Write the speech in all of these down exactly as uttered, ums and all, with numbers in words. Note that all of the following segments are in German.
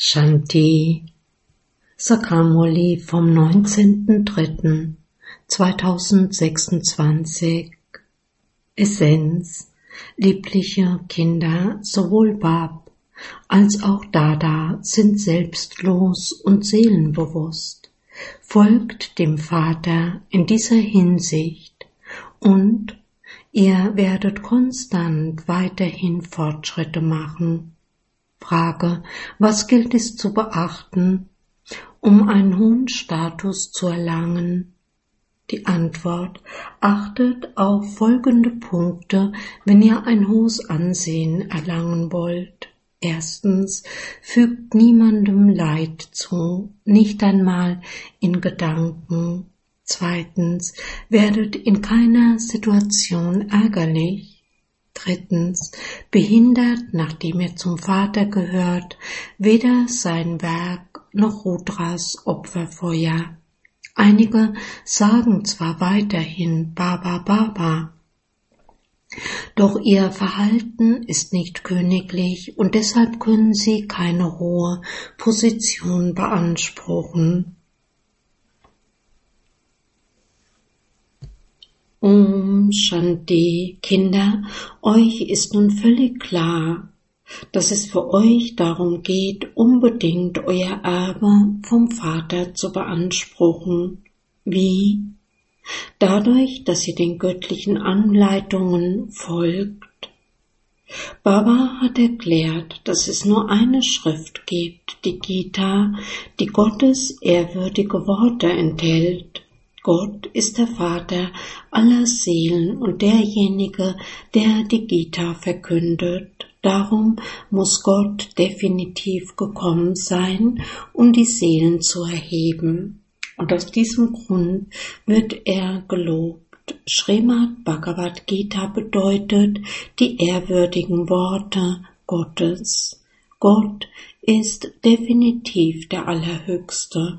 Shanti Sakamoli vom neunzehnten dritten zweitausendsechsundzwanzig. Essenz: Liebliche Kinder, sowohl Bab als auch Dada sind selbstlos und seelenbewusst. Folgt dem Vater in dieser Hinsicht und ihr werdet konstant weiterhin Fortschritte machen. Frage: Was gilt es zu beachten, um einen hohen Status zu erlangen? Die Antwort: Achtet auf folgende Punkte, wenn ihr ein hohes Ansehen erlangen wollt. Erstens, fügt niemandem Leid zu, nicht einmal in Gedanken. Zweitens, werdet in keiner Situation ärgerlich. Drittens, behindert, nachdem ihr zum Vater gehört, weder sein Werk noch Rudras Opferfeuer. Einige sagen zwar weiterhin Baba Baba, doch ihr Verhalten ist nicht königlich und deshalb können sie keine hohe Position beanspruchen. Om Shanti, Kinder, euch ist nun völlig klar, dass es für euch darum geht, unbedingt euer Erbe vom Vater zu beanspruchen. Wie? Dadurch, dass ihr den göttlichen Anleitungen folgt. Baba hat erklärt, dass es nur eine Schrift gibt, die Gita, die Gottes ehrwürdige Worte enthält. Gott ist der Vater aller Seelen und derjenige, der die Gita verkündet. Darum muss Gott definitiv gekommen sein, um die Seelen zu erheben. Und aus diesem Grund wird er gelobt. Srimad Bhagavad Gita bedeutet die ehrwürdigen Worte Gottes. Gott ist definitiv der Allerhöchste.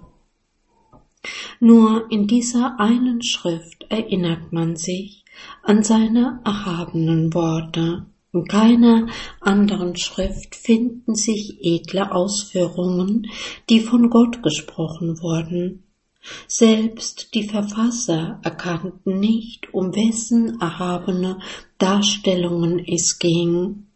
Nur in dieser einen Schrift erinnert man sich an seine erhabenen Worte. In keiner anderen Schrift finden sich edle Ausführungen, die von Gott gesprochen wurden. Selbst die Verfasser erkannten nicht, um wessen erhabene Darstellungen es ging.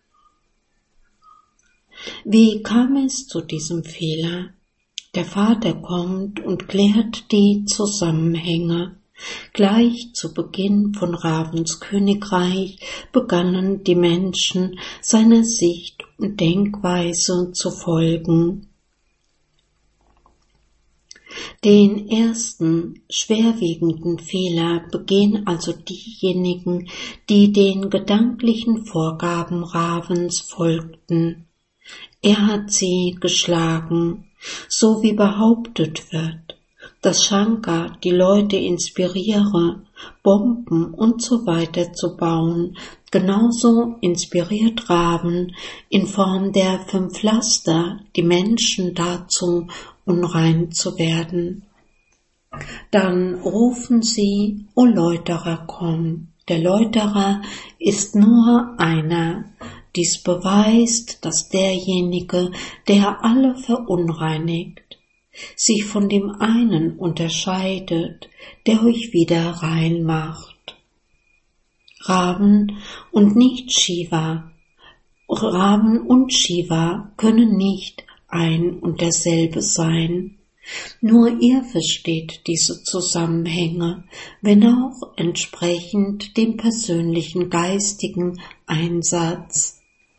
Wie kam es zu diesem Fehler? Der Vater kommt und klärt die Zusammenhänge. Gleich zu Beginn von Ravens Königreich begannen die Menschen seiner Sicht und Denkweise zu folgen. Den ersten schwerwiegenden Fehler begehen also diejenigen, die den gedanklichen Vorgaben Ravens folgten. Er hat sie geschlagen, so wie behauptet wird, dass Shankar die Leute inspiriere, Bomben und so weiter zu bauen. Genauso inspiriert Ravan in Form der fünf Laster die Menschen dazu, unrein zu werden. Dann rufen sie, O Läuterer, komm. Der Läuterer ist nur einer. Dies beweist, dass derjenige, der alle verunreinigt, sich von dem einen unterscheidet, der euch wieder rein macht. Ravan und nicht Shiva. Ravan und Shiva können nicht ein und derselbe sein. Nur ihr versteht diese Zusammenhänge, wenn auch entsprechend dem persönlichen geistigen Einsatz.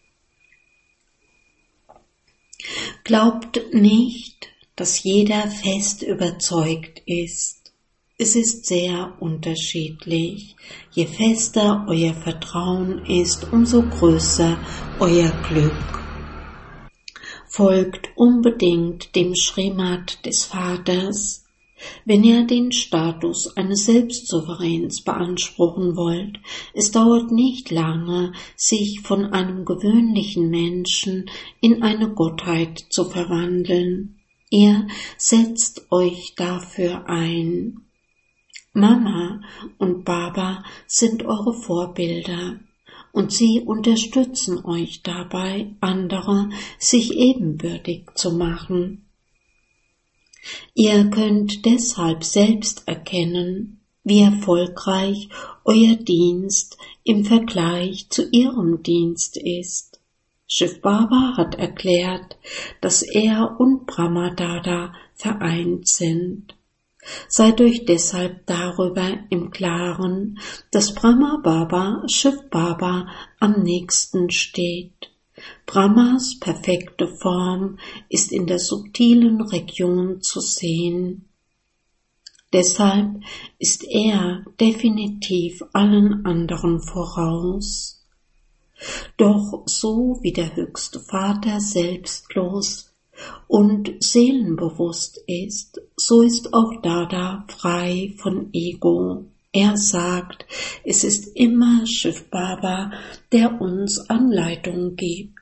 Glaubt nicht, dass jeder fest überzeugt ist. Es ist sehr unterschiedlich. Je fester euer Vertrauen ist, umso größer euer Glück. Folgt unbedingt dem Srimad des Vaters. Wenn ihr den Status eines Selbstsouveräns beanspruchen wollt, es dauert nicht lange, sich von einem gewöhnlichen Menschen in eine Gottheit zu verwandeln. Ihr setzt euch dafür ein. Mama und Baba sind eure Vorbilder. und sie unterstützen euch dabei, andere sich ebenbürtig zu machen. Ihr könnt deshalb selbst erkennen, wie erfolgreich euer Dienst im Vergleich zu ihrem Dienst ist. Shiv Baba hat erklärt, dass er und Brahmadada vereint sind. Seid euch deshalb darüber im Klaren, dass Brahma Baba Shiv Baba am nächsten steht. Brahmas perfekte Form ist in der subtilen Region zu sehen. Deshalb ist er definitiv allen anderen voraus. Doch so wie der höchste Vater selbstlos und seelenbewusst ist, so ist auch Dada frei von Ego. Er sagt, es ist immer Shiv Baba, der uns Anleitung gibt.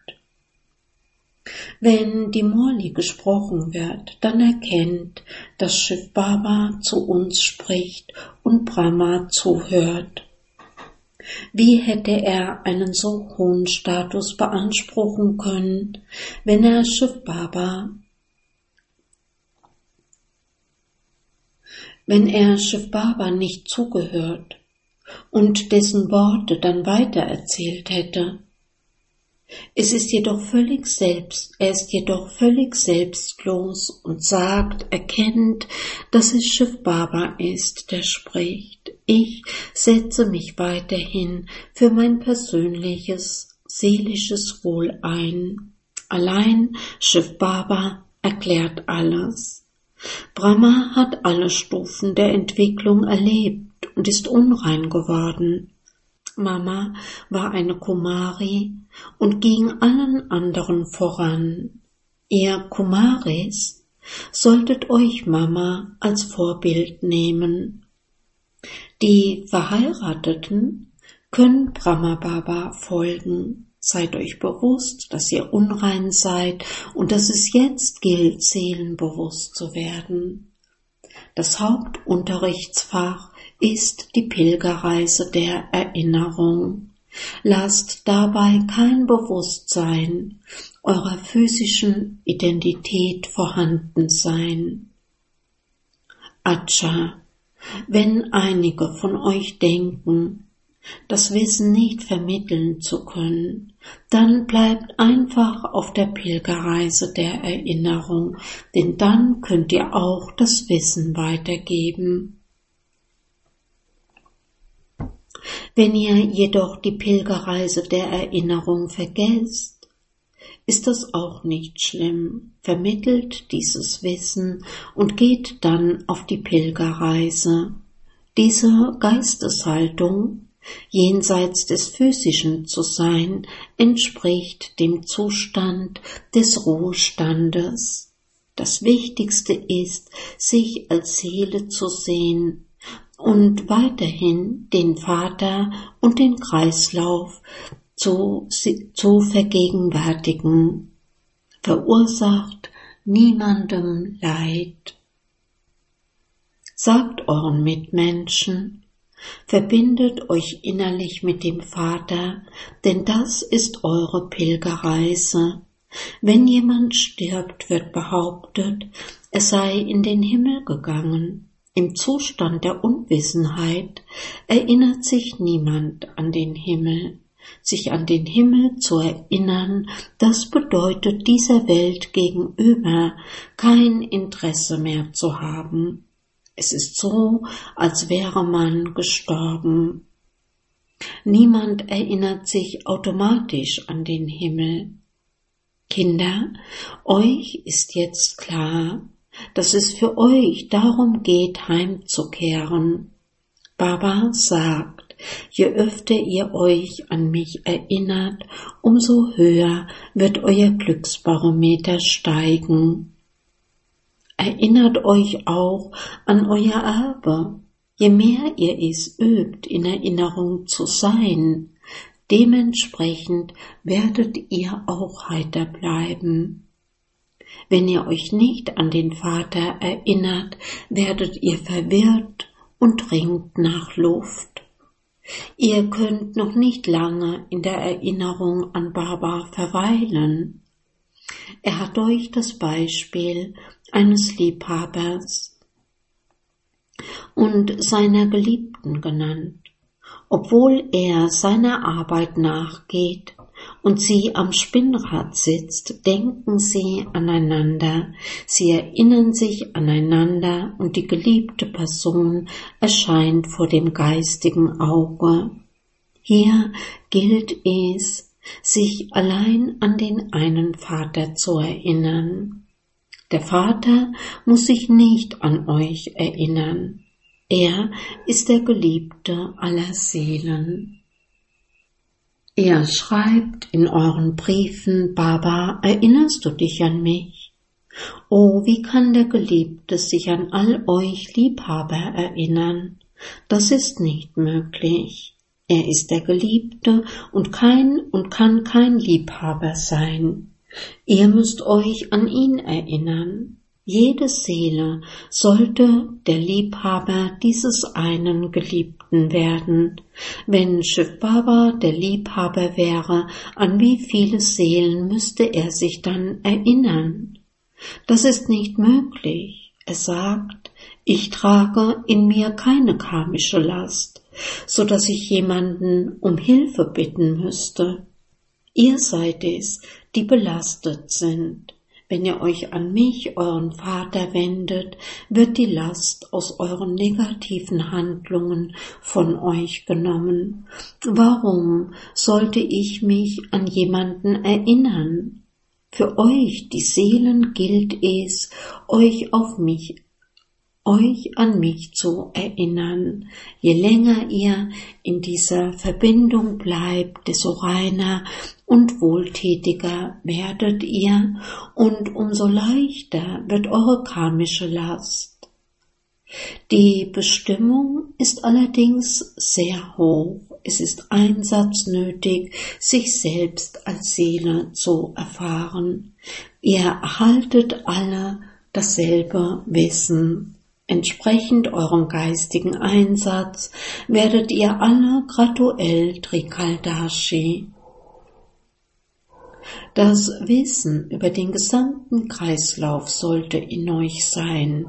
Wenn die Murli gesprochen wird, dann erkennt, dass Shiv Baba zu uns spricht und Brahma zuhört. Wie hätte er einen so hohen Status beanspruchen können, wenn er Shiv Baba, wenn er Shiv Baba nicht zugehört und dessen Worte dann weitererzählt hätte? Es ist jedoch völlig selbst, er ist jedoch völlig selbstlos und sagt, erkennt, dass es Shiv Baba ist, der spricht. Ich setze mich weiterhin für mein persönliches, seelisches Wohl ein. Allein Shiv Baba erklärt alles. Brahma hat alle Stufen der Entwicklung erlebt und ist unrein geworden. Mama war eine Kumari und ging allen anderen voran. Ihr Kumaris solltet euch Mama als Vorbild nehmen. Die Verheirateten können Brahma Baba folgen. Seid euch bewusst, dass ihr unrein seid und dass es jetzt gilt, seelenbewusst zu werden. Das Hauptunterrichtsfach ist die Pilgerreise der Erinnerung. Lasst dabei kein Bewusstsein eurer physischen Identität vorhanden sein. Acha, wenn einige von euch denken, das Wissen nicht vermitteln zu können, dann bleibt einfach auf der Pilgerreise der Erinnerung, denn dann könnt ihr auch das Wissen weitergeben. Wenn ihr jedoch die Pilgerreise der Erinnerung vergesst, ist das auch nicht schlimm. Vermittelt dieses Wissen und geht dann auf die Pilgerreise. Diese Geisteshaltung, jenseits des Physischen zu sein, entspricht dem Zustand des Ruhestandes. Das Wichtigste ist, sich als Seele zu sehen und weiterhin den Vater und den Kreislauf zu, zu vergegenwärtigen. Verursacht niemandem Leid. Sagt euren Mitmenschen, verbindet euch innerlich mit dem Vater, denn das ist eure Pilgerreise. Wenn jemand stirbt, wird behauptet, er sei in den Himmel gegangen. Im Zustand der Unwissenheit erinnert sich niemand an den Himmel. Sich an den Himmel zu erinnern, das bedeutet dieser Welt gegenüber kein Interesse mehr zu haben. Es ist so, als wäre man gestorben. Niemand erinnert sich automatisch an den Himmel. Kinder, euch ist jetzt klar, dass es für euch darum geht, heimzukehren. Baba sagt, je öfter ihr euch an mich erinnert, umso höher wird euer Glücksbarometer steigen. Erinnert euch auch an euer Erbe. Je mehr ihr es übt, in Erinnerung zu sein, dementsprechend werdet ihr auch heiter bleiben. Wenn ihr euch nicht an den Vater erinnert, werdet ihr verwirrt und ringt nach Luft. Ihr könnt noch nicht lange in der Erinnerung an Baba verweilen. Er hat euch das Beispiel eines Liebhabers und seiner Geliebten genannt. Obwohl er seiner Arbeit nachgeht und sie am Spinnrad sitzt, denken sie aneinander, sie erinnern sich aneinander und die geliebte Person erscheint vor dem geistigen Auge. Hier gilt es, sich allein an den einen Vater zu erinnern. Der Vater muss sich nicht an euch erinnern. Er ist der Geliebte aller Seelen. Er schreibt in euren Briefen: Baba, erinnerst du dich an mich? Oh, wie kann der Geliebte sich an all euch Liebhaber erinnern? Das ist nicht möglich. Er ist der Geliebte und kein und kann kein Liebhaber sein. Ihr müsst euch an ihn erinnern. Jede Seele sollte der Liebhaber dieses einen Geliebten werden. Wenn Shiv Baba der Liebhaber wäre, an wie viele Seelen müsste er sich dann erinnern? Das ist nicht möglich. Er sagt: Ich trage in mir keine karmische Last, so dass ich jemanden um Hilfe bitten müsste. Ihr seid es, die belastet sind. Wenn ihr euch an mich, euren Vater, wendet, wird die Last aus euren negativen Handlungen von euch genommen. Warum sollte ich mich an jemanden erinnern? Für euch, die Seelen, gilt es, euch auf mich euch an mich zu erinnern. Je länger ihr in dieser Verbindung bleibt, desto reiner und wohltätiger werdet ihr und umso leichter wird eure karmische Last. Die Bestimmung ist allerdings sehr hoch. Es ist Einsatz nötig, sich selbst als Seele zu erfahren. Ihr erhaltet alle dasselbe Wissen. Entsprechend eurem geistigen Einsatz werdet ihr alle graduell Trikaldashi. Das Wissen über den gesamten Kreislauf sollte in euch sein.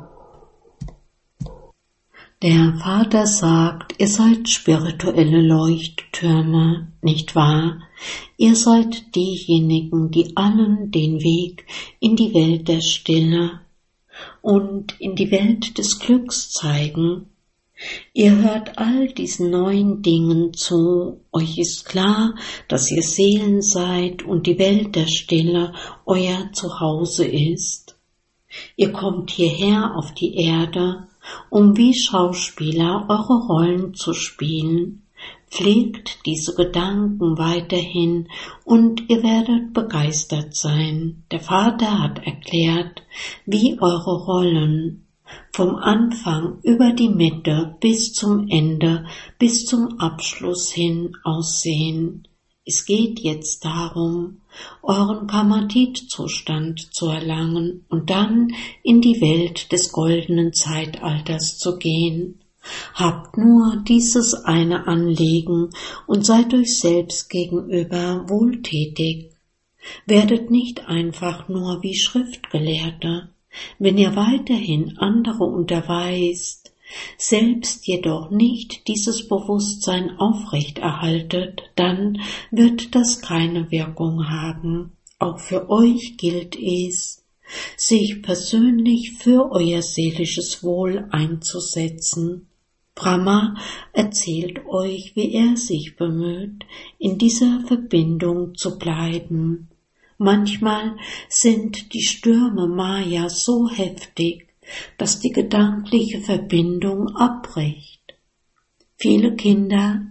Der Vater sagt, ihr seid spirituelle Leuchttürme, nicht wahr? Ihr seid diejenigen, die allen den Weg in die Welt der Stille und in die Welt des Glücks zeigen. Ihr hört all diesen neuen Dingen zu, euch ist klar, dass ihr Seelen seid und die Welt der Stille euer Zuhause ist. Ihr kommt hierher auf die Erde, um wie Schauspieler eure Rollen zu spielen. Pflegt diese Gedanken weiterhin und ihr werdet begeistert sein. Der Vater hat erklärt, wie eure Rollen vom Anfang über die Mitte bis zum Ende, bis zum Abschluss hin aussehen. Es geht jetzt darum, euren Karmatit-Zustand zu erlangen und dann in die Welt des goldenen Zeitalters zu gehen. Habt nur dieses eine Anliegen und seid euch selbst gegenüber wohltätig. Werdet nicht einfach nur wie Schriftgelehrte. Wenn ihr weiterhin andere unterweist, selbst jedoch nicht dieses Bewusstsein aufrechterhaltet, dann wird das keine Wirkung haben. Auch für euch gilt es, sich persönlich für euer seelisches Wohl einzusetzen. Brahma erzählt euch, wie er sich bemüht, in dieser Verbindung zu bleiben. Manchmal sind die Stürme Maya so heftig, dass die gedankliche Verbindung abbricht. Viele Kinder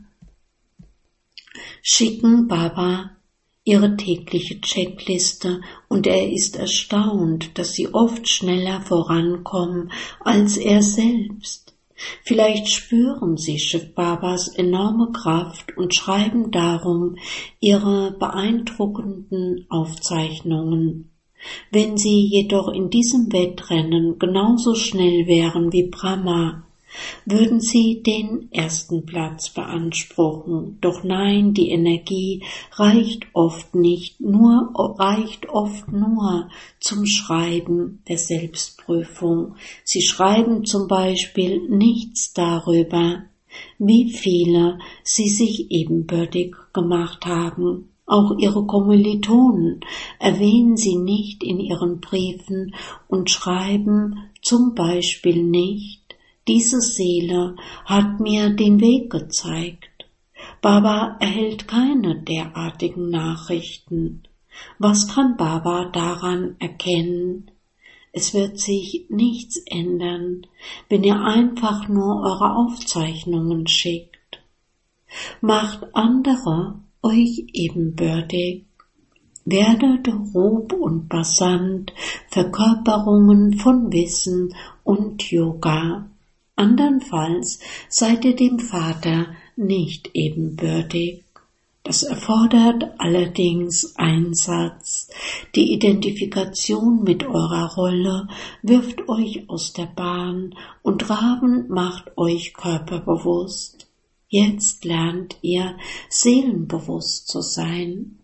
schicken Baba ihre tägliche Checkliste und er ist erstaunt, dass sie oft schneller vorankommen als er selbst. Vielleicht spüren sie Shiv Babas enorme Kraft und schreiben darum ihre beeindruckenden Aufzeichnungen. Wenn sie jedoch in diesem Wettrennen genauso schnell wären wie Brahma, würden sie den ersten Platz beanspruchen. Doch nein, die Energie reicht oft nicht nur, reicht oft nur zum Schreiben der Selbstprüfung. Sie schreiben zum Beispiel nichts darüber, wie viele sie sich ebenbürtig gemacht haben. Auch ihre Kommilitonen erwähnen sie nicht in ihren Briefen und schreiben zum Beispiel nicht: Diese Seele hat mir den Weg gezeigt. Baba erhält keine derartigen Nachrichten. Was kann Baba daran erkennen? Es wird sich nichts ändern, wenn ihr einfach nur eure Aufzeichnungen schickt. Macht andere euch ebenbürtig. Werdet Rub und Basant, Verkörperungen von Wissen und Yoga. Andernfalls seid ihr dem Vater nicht ebenbürtig. Das erfordert allerdings Einsatz. Die Identifikation mit eurer Rolle wirft euch aus der Bahn und Raben macht euch körperbewusst. Jetzt lernt ihr, seelenbewusst zu sein.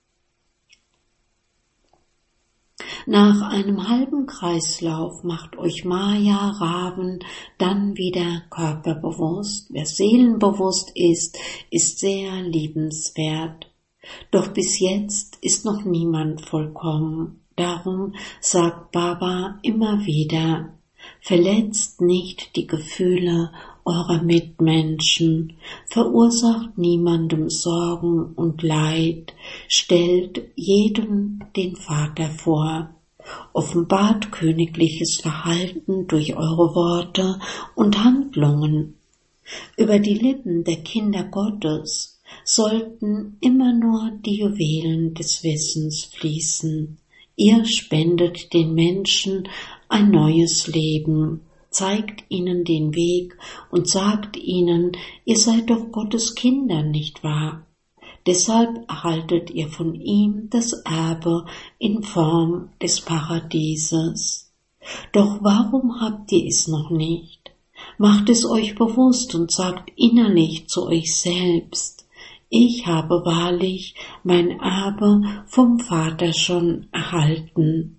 Nach einem halben Kreislauf macht euch Maya Raben dann wieder körperbewusst. Wer seelenbewusst ist, ist sehr liebenswert. Doch bis jetzt ist noch niemand vollkommen. Darum sagt Baba immer wieder: Verletzt nicht die Gefühle eurer Mitmenschen, verursacht niemandem Sorgen und Leid, stellt jedem den Vater vor, offenbart königliches Verhalten durch eure Worte und Handlungen. Über die Lippen der Kinder Gottes sollten immer nur die Juwelen des Wissens fließen. Ihr spendet den Menschen ein neues Leben, zeigt ihnen den Weg und sagt ihnen: Ihr seid doch Gottes Kinder, nicht wahr? Deshalb erhaltet ihr von ihm das Erbe in Form des Paradieses. Doch warum habt ihr es noch nicht? Macht es euch bewusst und sagt innerlich zu euch selbst: Ich habe wahrlich mein Erbe vom Vater schon erhalten.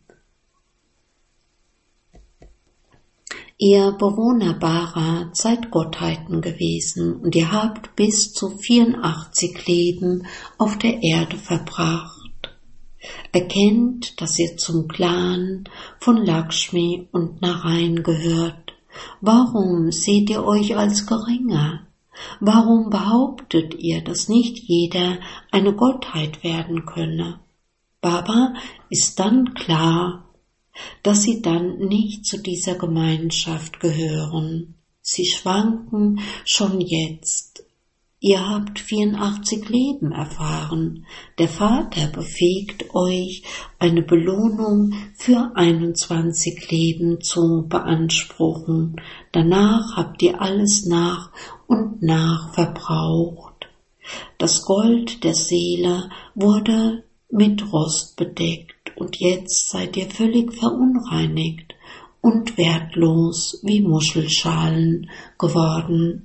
Ihr Bewohner Bara seid Gottheiten gewesen und ihr habt bis zu vierundachtzig Leben auf der Erde verbracht. Erkennt, dass ihr zum Clan von Lakshmi und Narayan gehört. Warum seht ihr euch als geringer? Warum behauptet ihr, dass nicht jeder eine Gottheit werden könne? Baba ist dann klar, dass sie dann nicht zu dieser Gemeinschaft gehören. Sie schwanken schon jetzt. Ihr habt vierundachtzig Leben erfahren. Der Vater befähigt euch, eine Belohnung für einundzwanzig Leben zu beanspruchen. Danach habt ihr alles nach und nach verbraucht. Das Gold der Seele wurde mit Rost bedeckt. Und jetzt seid ihr völlig verunreinigt und wertlos wie Muschelschalen geworden.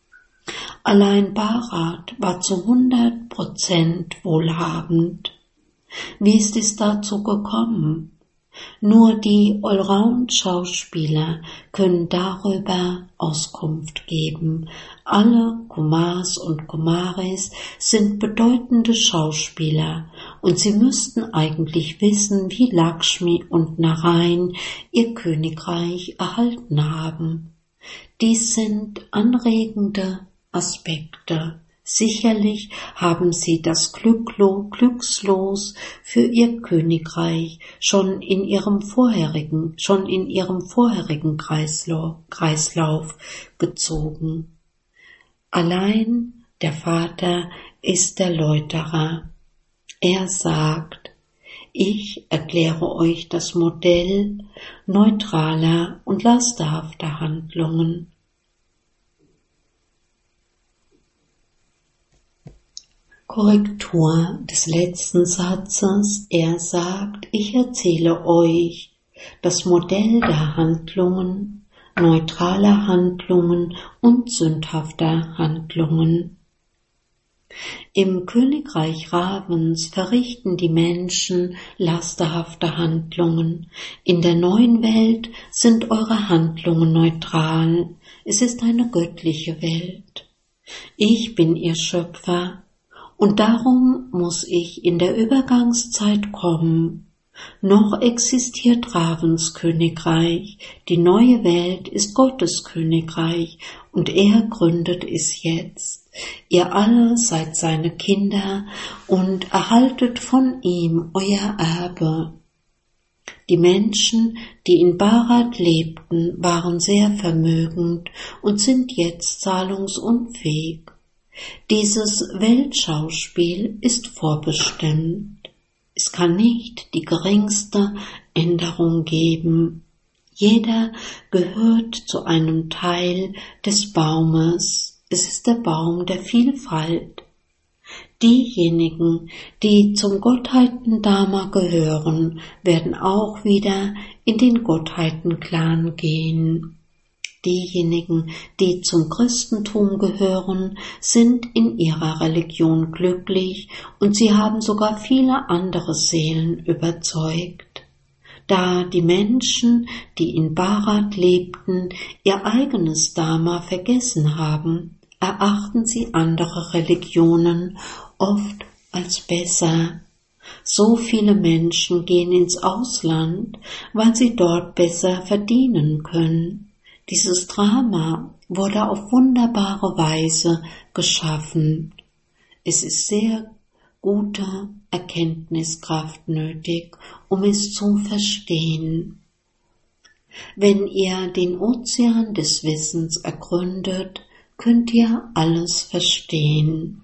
Allein Bharat war zu hundert Prozent wohlhabend. Wie ist es dazu gekommen? Nur die Allround-Schauspieler können darüber Auskunft geben. Alle Kumars und Kumaris sind bedeutende Schauspieler und sie müssten eigentlich wissen, wie Lakshmi und Narayan ihr Königreich erhalten haben. Dies sind anregende Aspekte. Sicherlich haben sie das Glücklo, Glückslos für ihr Königreich schon in ihrem vorherigen, schon in ihrem vorherigen Kreislauf, Kreislauf gezogen. Allein der Vater ist der Läuterer. Er sagt: Ich erkläre euch das Modell neutraler und lasterhafter Handlungen. Korrektur des letzten Satzes. Er sagt: Ich erzähle euch das Modell der Handlungen neutraler Handlungen und sündhafter Handlungen. Im Königreich Ravens verrichten die Menschen lasterhafte Handlungen. In der neuen Welt sind eure Handlungen neutral. Es ist eine göttliche Welt. Ich bin ihr Schöpfer, und darum muss ich in der Übergangszeit kommen. Noch existiert Ravens Königreich, die neue Welt ist Gottes Königreich, und er gründet es jetzt. Ihr alle seid seine Kinder und erhaltet von ihm euer Erbe. Die Menschen, die in Barat lebten, waren sehr vermögend und sind jetzt zahlungsunfähig. Dieses Weltschauspiel ist vorbestimmt. Es kann nicht die geringste Änderung geben. Jeder gehört zu einem Teil des Baumes. Es ist der Baum der Vielfalt. Diejenigen, die zum Gottheiten-Dharma gehören, werden auch wieder in den Gottheiten-Clan gehen. Diejenigen, die zum Christentum gehören, sind in ihrer Religion glücklich und sie haben sogar viele andere Seelen überzeugt. Da die Menschen, die in Barat lebten, ihr eigenes Dharma vergessen haben, erachten sie andere Religionen oft als besser. So viele Menschen gehen ins Ausland, weil sie dort besser verdienen können. Dieses Drama wurde auf wunderbare Weise geschaffen. Es ist sehr gute Erkenntniskraft nötig, um es zu verstehen. Wenn ihr den Ozean des Wissens ergründet, könnt ihr alles verstehen.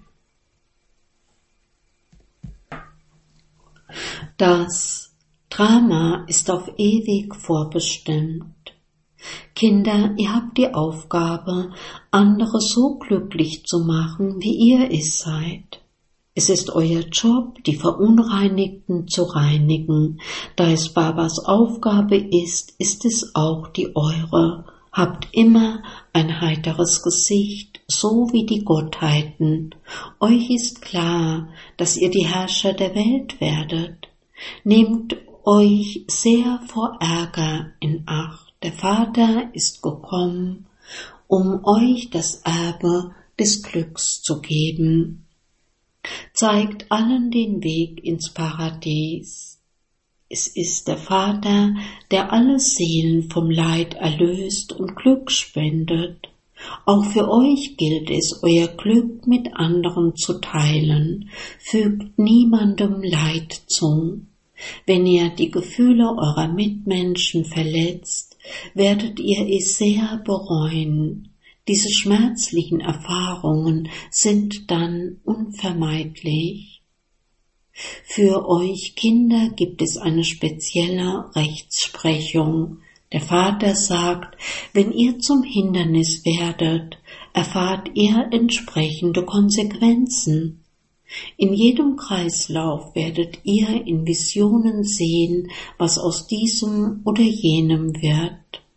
Das Drama ist auf ewig vorbestimmt. Kinder, ihr habt die Aufgabe, andere so glücklich zu machen, wie ihr es seid. Es ist euer Job, die Verunreinigten zu reinigen. Da es Babas Aufgabe ist, ist es auch die eure. Habt immer ein heiteres Gesicht, so wie die Gottheiten. Euch ist klar, dass ihr die Herrscher der Welt werdet. Nehmt euch sehr vor Ärger in Acht. Der Vater ist gekommen, um euch das Erbe des Glücks zu geben. Zeigt allen den Weg ins Paradies. Es ist der Vater, der alle Seelen vom Leid erlöst und Glück spendet. Auch für euch gilt es, euer Glück mit anderen zu teilen. Fügt niemandem Leid zu. Wenn ihr die Gefühle eurer Mitmenschen verletzt, werdet ihr es sehr bereuen. Diese schmerzlichen Erfahrungen sind dann unvermeidlich. Für euch Kinder gibt es eine spezielle Rechtsprechung. Der Vater sagt, wenn ihr zum Hindernis werdet, erfahrt ihr entsprechende Konsequenzen. In jedem Kreislauf werdet ihr in Visionen sehen, was aus diesem oder jenem wird.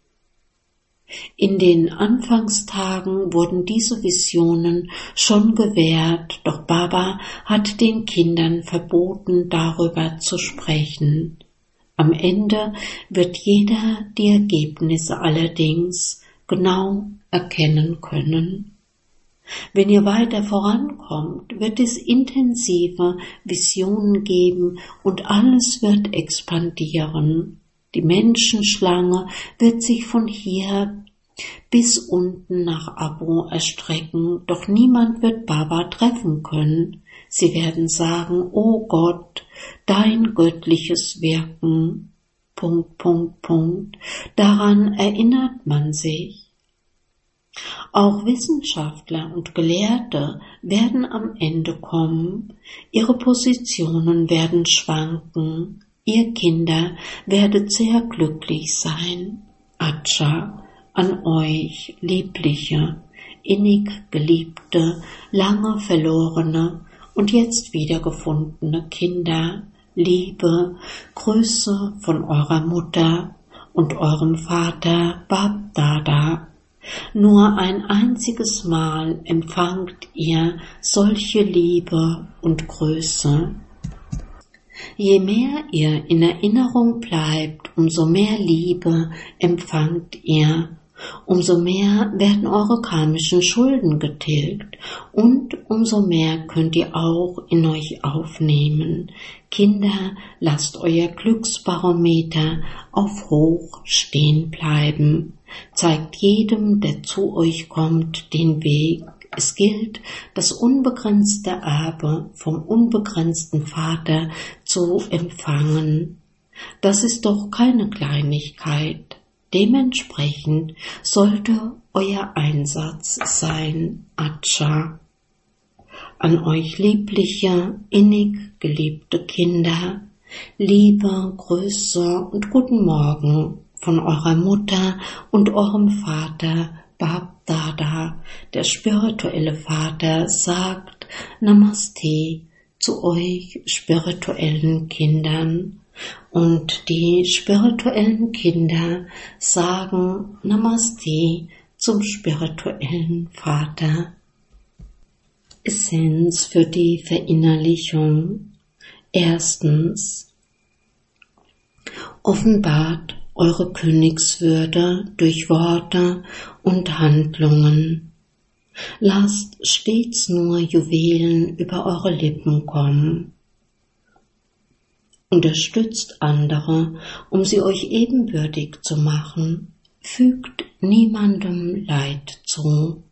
In den Anfangstagen wurden diese Visionen schon gewährt, doch Baba hat den Kindern verboten, darüber zu sprechen. Am Ende wird jeder die Ergebnisse allerdings genau erkennen können. Wenn ihr weiter vorankommt, wird es intensive Visionen geben und alles wird expandieren. Die Menschenschlange wird sich von hier bis unten nach Abo erstrecken, doch niemand wird Baba treffen können. Sie werden sagen, oh Gott, dein göttliches Wirken, Punkt, Punkt, Punkt. Daran erinnert man sich. Auch Wissenschaftler und Gelehrte werden am Ende kommen, ihre Positionen werden schwanken, ihr Kinder werdet sehr glücklich sein. Atscha, an euch, liebliche, innig geliebte, lange verlorene und jetzt wiedergefundene Kinder, Liebe, Grüße von eurer Mutter, und eurem Vater Bap Dada. Nur ein einziges Mal empfangt ihr solche Liebe und Größe. Je mehr ihr in Erinnerung bleibt, umso mehr Liebe empfangt ihr, umso mehr werden eure karmischen Schulden getilgt und umso mehr könnt ihr auch in euch aufnehmen. Kinder, lasst euer Glücksbarometer auf hoch stehen bleiben. Zeigt jedem, der zu euch kommt, den Weg. Es gilt, das unbegrenzte Erbe vom unbegrenzten Vater zu empfangen. Das ist doch keine Kleinigkeit. Dementsprechend sollte euer Einsatz sein, Acha. An euch liebliche, innig geliebte Kinder, Liebe, Grüße und guten Morgen von eurer Mutter und eurem Vater Bap Dada. Der spirituelle Vater sagt Namaste zu euch spirituellen Kindern. Und die spirituellen Kinder sagen Namaste zum spirituellen Vater. Essenz für die Verinnerlichung. Erstens. Offenbart eure Königswürde durch Worte und Handlungen. Lasst stets nur Juwelen über eure Lippen kommen. Unterstützt andere, um sie euch ebenbürtig zu machen. Fügt niemandem Leid zu.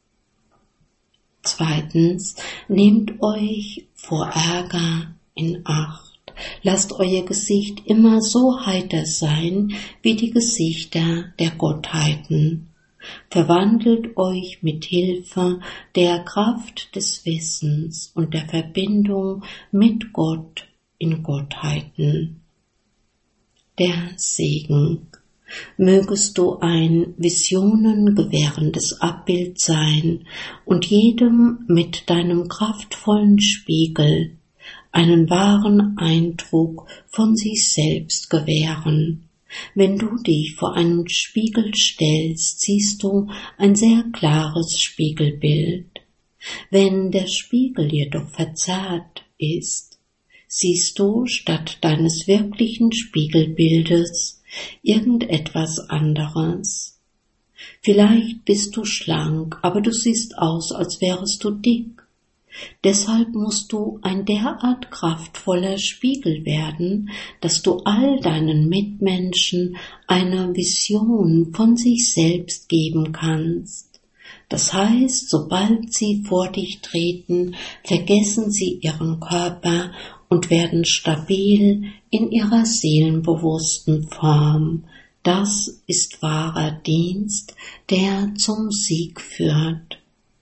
Zweitens, nehmt euch vor Ärger in Acht. Lasst euer Gesicht immer so heiter sein wie die Gesichter der Gottheiten. Verwandelt euch mit Hilfe der Kraft des Wissens und der Verbindung mit Gott in Gottheiten. Der Segen. Mögest du ein Visionen gewährendes Abbild sein und jedem mit deinem kraftvollen Spiegel einen wahren Eindruck von sich selbst gewähren. Wenn du dich vor einen Spiegel stellst, siehst du ein sehr klares Spiegelbild. Wenn der Spiegel jedoch verzerrt ist, siehst du statt deines wirklichen Spiegelbildes irgendetwas anderes. Vielleicht bist du schlank, aber du siehst aus, als wärest du dick. Deshalb musst du ein derart kraftvoller Spiegel werden, dass du all deinen Mitmenschen eine Vision von sich selbst geben kannst. Das heißt, sobald sie vor dich treten, vergessen sie ihren Körper und werden stabil in ihrer seelenbewussten Form. Das ist wahrer Dienst, der zum Sieg führt.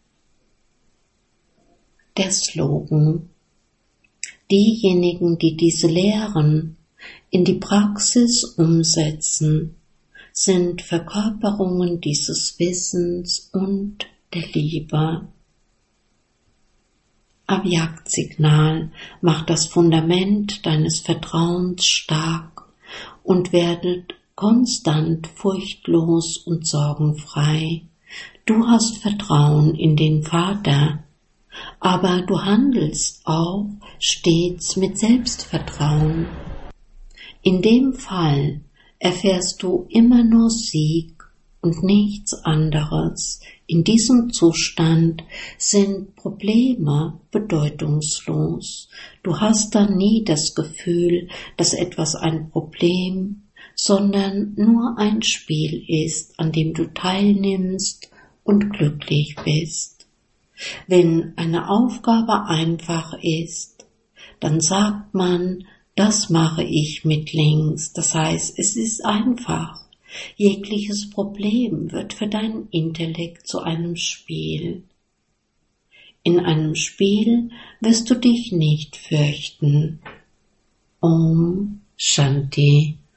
Der Slogan. Diejenigen, die diese Lehren in die Praxis umsetzen, sind Verkörperungen dieses Wissens und der Liebe. Abjagdsignal macht das Fundament deines Vertrauens stark und werdet konstant furchtlos und sorgenfrei. Du hast Vertrauen in den Vater, aber du handelst auch stets mit Selbstvertrauen. In dem Fall erfährst du immer nur Sieg und nichts anderes. In diesem Zustand sind Probleme bedeutungslos. Du hast dann nie das Gefühl, dass etwas ein Problem, sondern nur ein Spiel ist, an dem du teilnimmst und glücklich bist. Wenn eine Aufgabe einfach ist, dann sagt man, das mache ich mit links. Das heißt, es ist einfach. Jegliches Problem wird für deinen Intellekt zu einem Spiel. In einem Spiel wirst du dich nicht fürchten. Om Shanti.